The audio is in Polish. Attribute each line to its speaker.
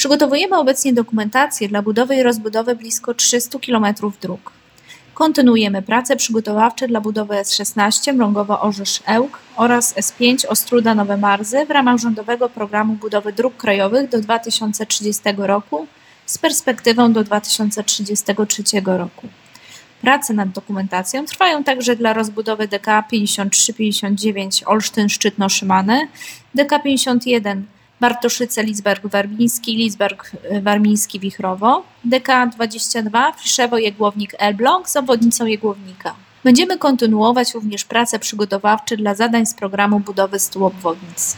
Speaker 1: Przygotowujemy obecnie dokumentację dla budowy i rozbudowy blisko 300 km dróg. Kontynuujemy prace przygotowawcze dla budowy S16 Mrągowo-Orzysz-Ełk oraz S5 Ostróda-Nowe Marzy w ramach rządowego programu budowy dróg krajowych do 2030 roku z perspektywą do 2033 roku. Prace nad dokumentacją trwają także dla rozbudowy DK 53-59 Olsztyn-Szczytno-Szymany, DK 51 Bartoszyce-Lidzbark-Warmiński, Lidzbark-Warmiński-Wichrowo, DK 22 Fiszewo-Jegłownik-Elbląg z obwodnicą Jegłownika. Będziemy kontynuować również prace przygotowawcze dla zadań z programu budowy 100 obwodnic.